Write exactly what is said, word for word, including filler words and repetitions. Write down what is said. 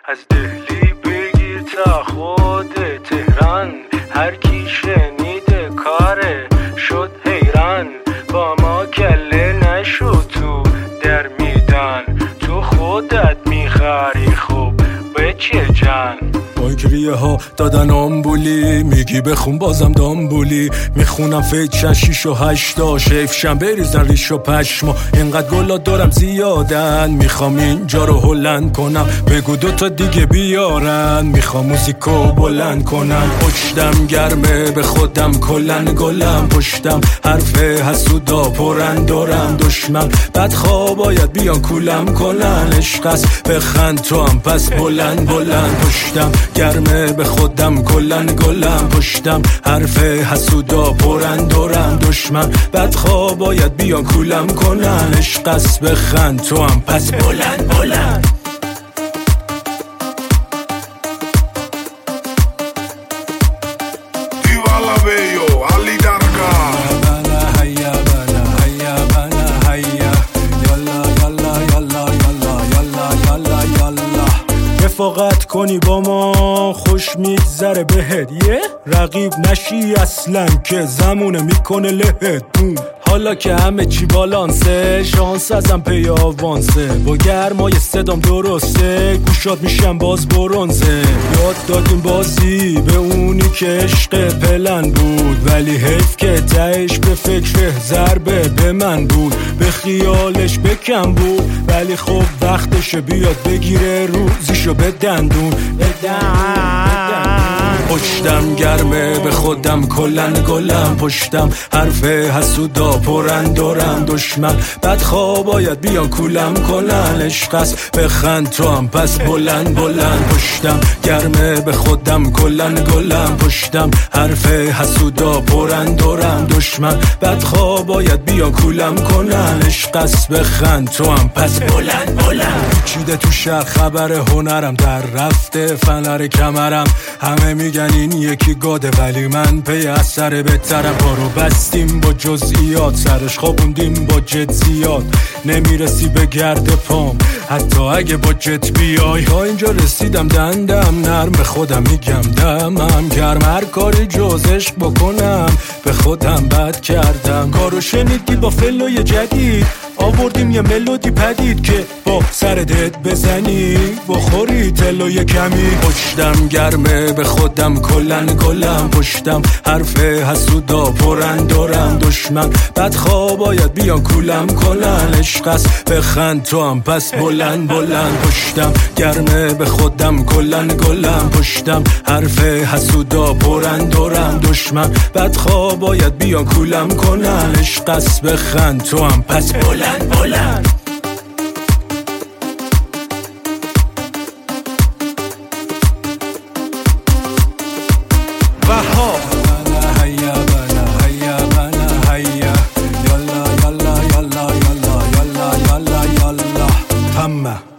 از دهلی بگیر تا خود تهران، هر کی شنیده کاره شد حیران. با ما کله نشو تو در میدان، تو خودت میخاری خوب به چه جان. بایگریه ها دادن آمبولی، میگی بخون بازم دامبولی. میخونم فکر شیش و هشتا، شیفشم بریزن ریش و پشما. اینقدر گلا دارم زیادن، میخوام اینجا رو هلند کنم. بگو دوتا دیگه بیارن، میخوام موزیکو بلند کنم. پشتم گرمه به خودم کلن گلم، پشتم حرف حسودا پرن دارم. دشمن بدخواه باید بیان کولم کنن. عشق است بخند تو هم پس بلند بلند. پشتم گرمه به خودم کلن گلم، پشتم حرف حسودا پرن دارم. دشمن بدخواه باید بیان کولم کنن. عشق است بخند تو هم پس بلند بلند. رفاقت کنی با ما خوش میگذره بهت، یه رقیب نشی اصلا که زمونه میکنه لهت. حالا که همه چی بالانسه، شانس ازم پی آوانسه. با گرمای صدام درسته، گوشات میشم باز برونزه. یاد دادیم بازی به اونی که عشق پلن بود، ولی حیف که تهش به فکر ضربه به من بود. به خیالش بکم بود، ولی خب وقتش بیاد بگیره روزیشو به دندون بدن. پشتم گرمه به خودم کلن گلم، پشتم حرف حسودا پرن دارم. دشمن بدخواه باید بیان کولم کنن. عشق است بخند تو هم پس بلند بلند. پشتم گرمه به خودم کلن گلم، پشتم حرف حسودا پرن دارم. دشمن بدخواه باید بیان کولم کنن. عشق است بخند تو هم پس بلند بلند. چیده تو شهر خبر هنرم در رفته فنر کمرم. همه میگن این یکی گاده، ولی من پی اثر بهترم. پارو بستیم با جزئیات، سرش خوابوندیم با جت زیاد. نمیرسی به گرد پام حتی اگه با جت بیای. تا اینجا رسیدم دندم نرم، به خودم میگم دمم گرم. هر کاری جز عشق بکنم به خودم بد کردم. کارو شنیدی با فلوی جدید، آوردیم یه ملودی پدید که با سردت بزنی بخوری تلوی کمی. پشتم گرمه به خودم کلن گلم، پشتم حرف حسودا پرن دارم. دشمن بدخواه باید بیان کولم کنن. عشق است بخند تو هم پس بلند بلند. پشتم گرمه به خودم کلن گلم، پشتم حرف حسودا پرن دارم. دشمن بدخواه باید بیان کولم کنن. عشق است بخند تو هم پس بلند بلند. وهاب هيا بنا هيا بنا هيا يلا يلا يلا يلا يلا يلا يلا همه